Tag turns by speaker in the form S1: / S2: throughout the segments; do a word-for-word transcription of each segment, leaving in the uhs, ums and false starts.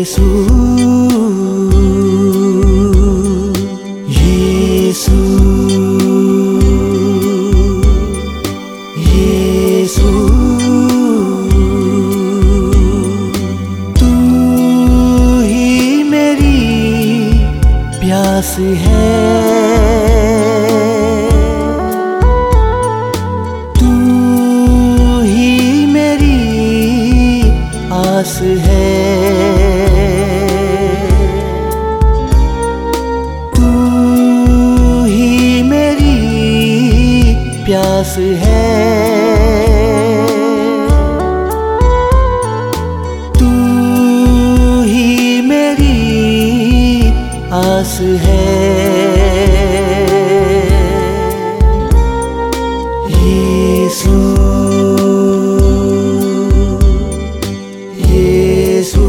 S1: यीशु, यीशु, तू ही मेरी प्यास है, तू ही मेरी आस है, प्यास है, तू ही मेरी आस है। यीशु, यीशु,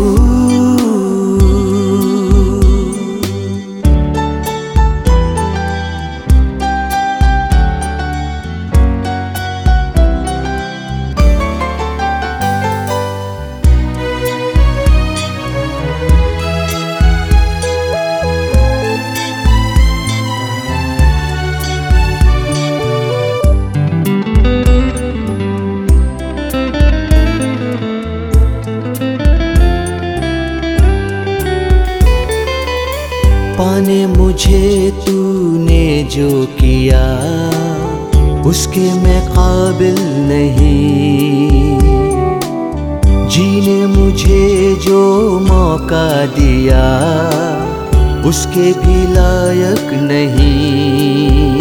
S1: पाने मुझे तूने जो किया उसके मैं काबिल नहीं, जीने मुझे जो मौका दिया उसके भी लायक नहीं।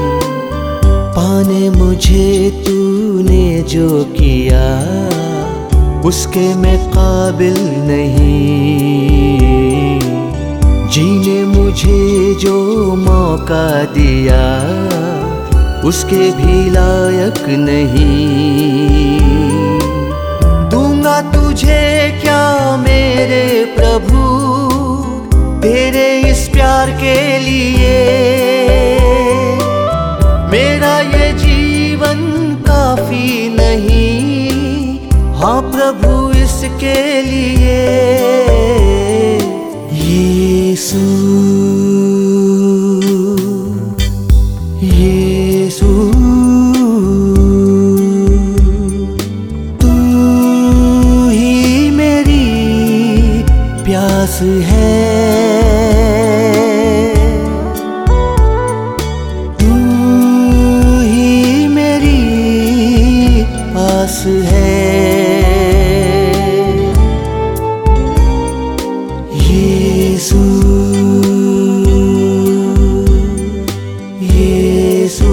S1: पाने मुझे तूने जो किया उसके मैं काबिल नहीं, जीने मुझे जो मौका दिया उसके भी लायक नहीं। दूंगा तुझे क्या मेरे प्रभु तेरे इस प्यार के लिए, मेरा ये जीवन काफी नहीं, हाँ प्रभु इसके लिए। यीशु, यीशु, तू ही मेरी प्यास है, तू ही मेरी आस है। यीशु, यीशु,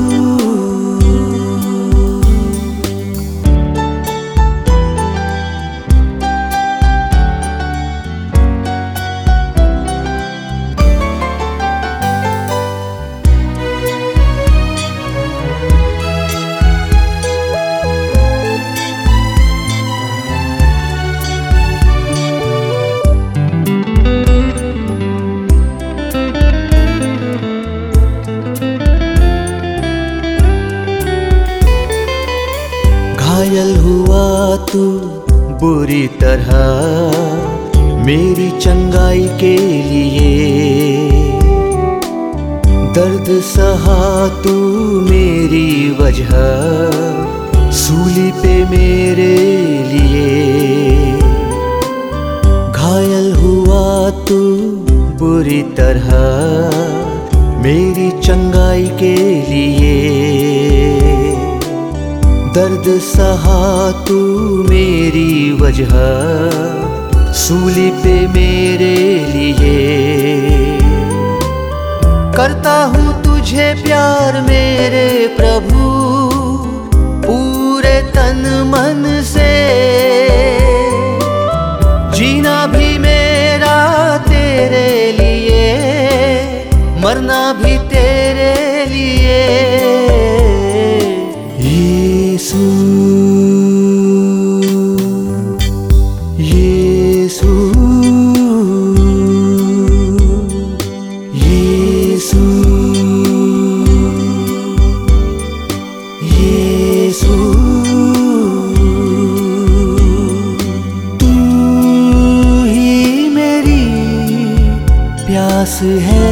S1: घायल हुआ तू बुरी तरह मेरी चंगाई के लिए, दर्द सहा तू मेरी वजह सूली पे मेरे लिए। घायल हुआ तू बुरी तरह मेरी चंगाई के लिए, दर्द सहा तू मेरी वजह सूली पे मेरे लिए। करता हूँ तुझे प्यार मेरे प्रभु पूरे तन मन से, जीना भी मेरा तेरे लिए, मरना भी तेरे लिए। यीशु, यीशु, यीशु, यीशु, तू ही प्यास है।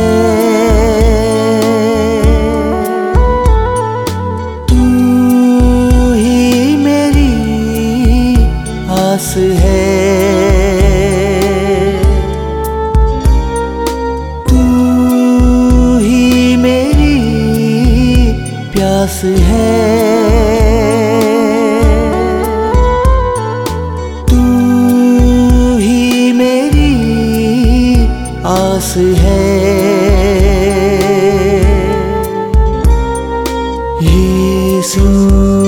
S1: तू ही मेरी आस है। तू ही मेरी प्यास है। आस है। यीशु